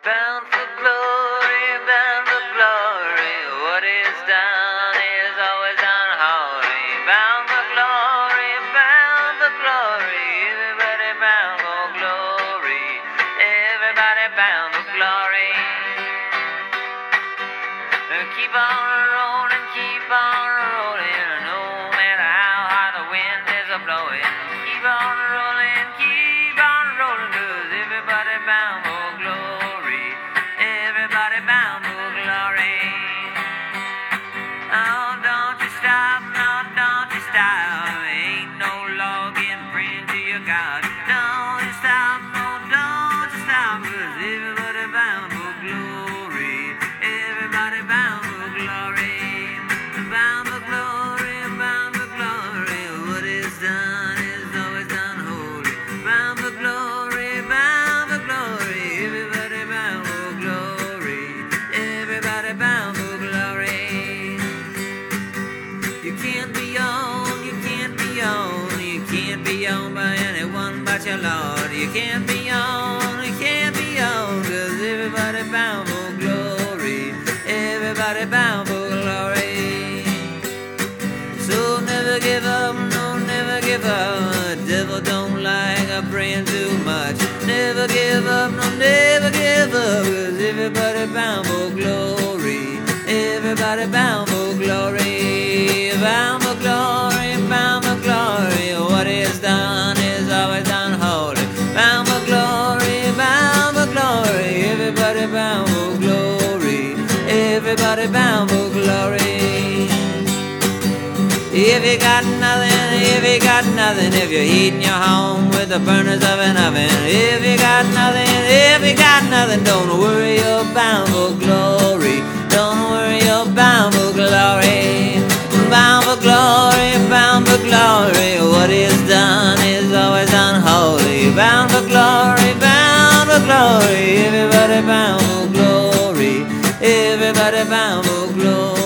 bound for glory, bound for glory. What is done is always unholy. Bound for glory, bound for glory. Everybody bound for glory. Everybody bound for glory. Keep on rolling, keep on rolling. No matter how hard the wind is blowing. Keep on rolling, 'cause everybody bound for glory. Everybody bound for glory. Oh, don't you stop, no, don't you stop. Ain't no law getting friend to your God. Don't you stop, no, don't you stop, 'cause everybody bound for glory. Everybody bound for glory. Bound for glory, bound for glory. What is done is always done holy. Bound for glory, bound for glory. Everybody bound for glory. Everybody bound for glory. You can't be owned, you can't be owned. You can't be owned by anyone but your Lord. You can't be owned, you can't be owned, 'cause everybody bound for glory. Everybody bound for glory. So never give up, no, never give up. The devil don't like a praying too much. Never give up, no, never give up, 'cause everybody bound for glory. Everybody bound for glory. Bound for glory, bound for glory. What is done is always done holy. Bound for glory, bound for glory. Everybody bound for glory. Everybody bound for glory. If you got nothing, if you got nothing, if you're heating your home with the burners of an oven, if you got nothing, if you got nothing, don't worry, you're bound for glory. Don't worry, you're bound for glory. Bound for glory, bound for glory. What is done is always unholy. Bound for glory, bound for glory. Everybody bound for glory. Everybody bound for glory.